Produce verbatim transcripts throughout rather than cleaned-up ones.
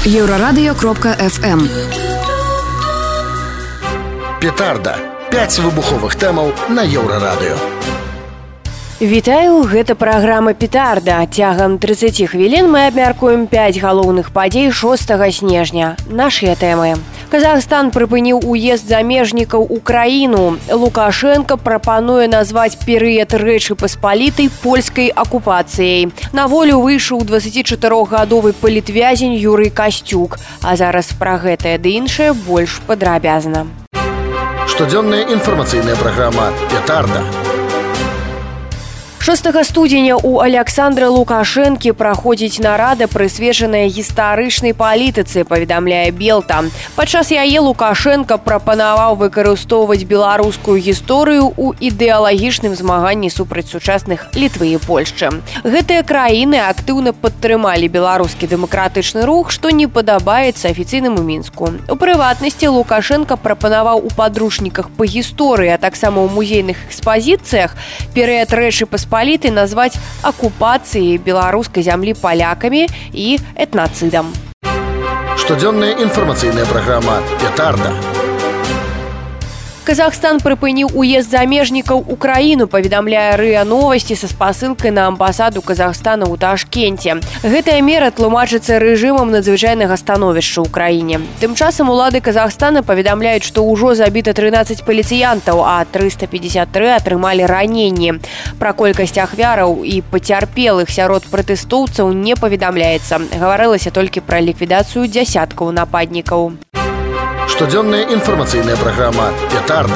Еврорадио кропка эф эм. Петарда. пяць выбуховых тэмаў на Еўрарадыё. Вітаю, гэта праграма «Петарда». Цягам трыццаць хвілін мы абмяркуем пяць галоўных падзей шостага снежня. Нашыя тэмы. Казахстан прыпыніў уезд замежнікаў у краіну. Лукашенко прапануе назваць перыяд Рэчы Паспалітай польскай акупацыяй. На волю выйшаў дваццацічатырохгадовы палітвязень Юрый Касцюк. А зараз пра гэтае ды іншае больш падрабязна. Штодзённая інфармацыйная праграма «Петарда». шостага студзеня у Александра Лукашэнкі праходзіць нарада, прысвечаная гістарычнай палітыцы, паведамляе Белта. Падчас яе Лукашенко прапанаваў выкарыстоўваць беларускую гісторыю ў ідэалагічным змаганні супраць сучасных Літвы і Польшчы. Гэтыя краіны актыўна падтрымалі беларускі дэмакратычны рух, што не падабаецца афіцыйнаму Мінску. У прыватнасці Лукашенко прапанаваў у падручніках па гісторыі, а таксама ў музейных экспазіцыях перыяд Рэчы Паспалітай паліты назваць акупацыяй беларускай зямлі палякамі і этнацыдам. Штодзённая інфармацыйная праграма «Петарда». Казахстан прыпыніў уезд замежнікаў у краіну, паведамляе РИА Новости са спасылкай на амбасаду Казахстана ў Ташкенце. Гэтая мера тлумачыцца рэжымам надзвычайнага становішча ў краіне. Тым часам улады Казахстана паведамляюць, што ўжо забіта трынаццаць паліцыянтаў, а трыста пятьдесят тры атрымалі раненні. Пра колькасць ахвяраў і пацярпелых сярод пратэстоўцаў не паведамляецца. Гаварылася толькі пра ліквідацыю дзясяткаў нападнікаў. Штодзённая інфармацыйная праграма «Петарда».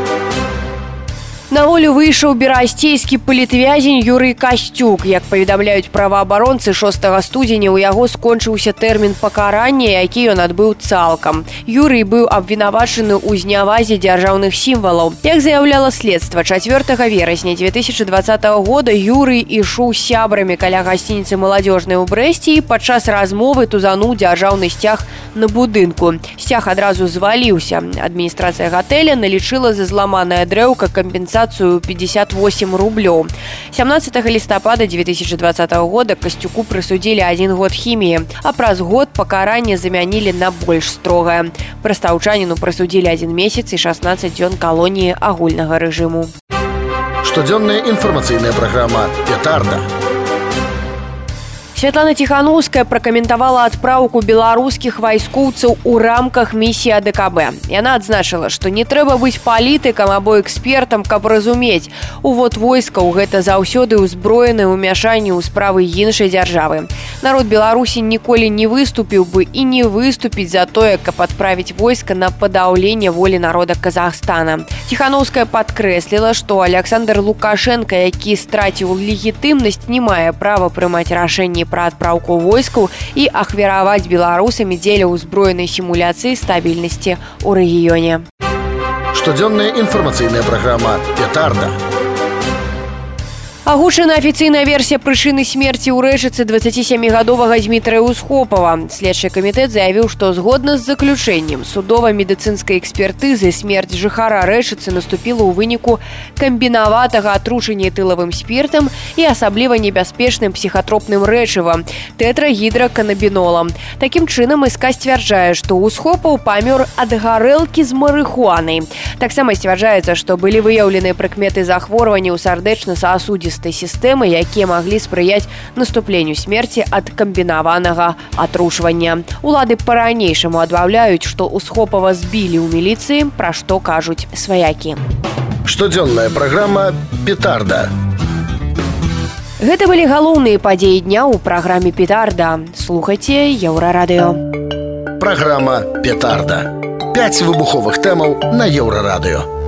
На волю выйшаў берасцейскі палітвязень Юрый Касцюк. Як паведамляюць праваабаронцы, шостага студзеня ў яго скончыўся тэрмін пакарання, які ён адбыў цалкам. Юрый быў абвінавачаны ў знявазе дзяржаўных сімвалаў. Як заяўляла следства, чацвёртага верасня дзве тысячы дваццатага года Юрый ішоў з сябрамі каля гасцініцы «Маладзёжная» ў Брэсце і падчас размовы тузануў дзяржаўны сцяг на будынку. Сцяг адразу зваліўся. Адміністрацыя гатэля налічыла за зламанае дрэўка кампенсацыю пятьдесят восемь рублёў. сямнаццатага лістапада дзве тысячы дваццатага года Касцюку прысудзілі адзін год хіміі, а праз год пакаранне замянілі на больш строгае. Прастаўчаніну прысудзілі адзін месяц і шаснаццаць дзён калоніі агульнага рэжыму. Штодзённая інфармацыйная праграма «Петарда». Святлана Ціханаўская пракаментавала адпраўку беларускіх вайскоўцаў у рамках місіі А Дэ Ка Бэ. Яна адзначыла, што не трэба быць палітыкам або экспертам, каб разумець, увод войскаў гэта заўсёды ўзброенае ўмяшанне ў справы іншай дзяржавы. Народ Беларусі ніколі не выступіў бы і не выступіць за тое, каб адправіць войска на падаўленне волі народа Казахстана. Ціханаўская падкрэсліла, што Александр Лукашенко, які страціў легітымнасць, не мае права прымаць рашэнні пра адпраўку войскаў і ахвяраваць беларусамі дзеля ўзброенай сімуляцыі стабільнасці ў рэгіёне. Штодзённая інфармацыйная праграма «Петарда». Агучана афіцыйная версія прычыны смерці ў Рэчыцы дваццацісямігадовага Змітрыя Усхопава. Следчы камітэт заявіў, што згодна з заключэннем судова-медыцынскай экспертызы смерць жыхара Рэчыцы наступіла ў выніку камбінаватага атручання этылавым спіртам і асабліва небяспечным псіхатропным рэчывам – тэтрагідраканабінолам. Такім чынам СК сцвярджае, што Усхопаў памёр ад гарэлкі з марыхуанай. Таксама сцвярджаецца, што былі выяўленыя прыкметы захворвання ў сардэчна-сасудзістым сістэмы, якія маглі спрыяць наступленню смерці ад камбінаванага атручвання. Улады па-ранейшаму адмаўляюць, што Усхопава збілі ў міліцыі, пра што кажуць сваякі. Штодзённая праграма «Петарда». Гэта былі галоўныя падзеі дня ў праграме «Петарда». Слухайце Еўрарадыё. Праграма «Петарда». пяць выбуховых тэмаў на Еўрарадыё.